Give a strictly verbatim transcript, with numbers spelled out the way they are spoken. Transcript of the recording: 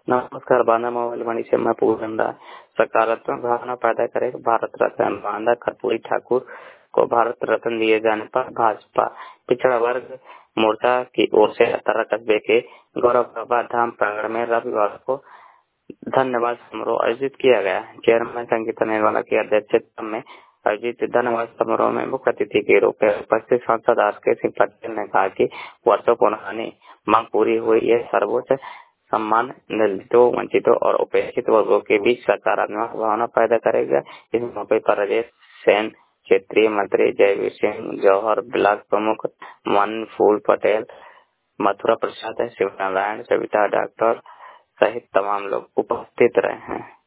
नमस्कार। बांदा मोबाइल वाणी से मैं पूर्णदा सकारात्मक भावना पैदा करेगा भारत रत्न। बांदा कर्पूरी ठाकुर को भारत रत्न दिए जाने पर भाजपा पिछड़ा वर्ग मोर्चा की ओर से अतारा कस्बे के गौरव बाबा धाम प्रांगण में रविवार को धन्यवाद समारोह आयोजित किया गया। चेयरमैन संगीता निर्वाला की अध्यक्षता में आयोजित धन्यवाद समारोह में मुख्य अतिथि के रूप में उपस्थित सांसद आर के सिंह पटेल ने कहा कि वर्षों पुरानी मांग पूरी हुई। यह सर्वोच्च सम्मान दलितों, वंचितों और उपेक्षित वर्गों के बीच सकारात्मक भावना पैदा करेगा। इस मौके पर राजेश सेन, क्षेत्रीय मंत्री जयवीर सिंह जौहर, ब्लॉक प्रमुख मन फूल पटेल, मथुरा प्रसाद, शिवनारायण, सविता डॉक्टर सहित तमाम लोग उपस्थित रहे हैं।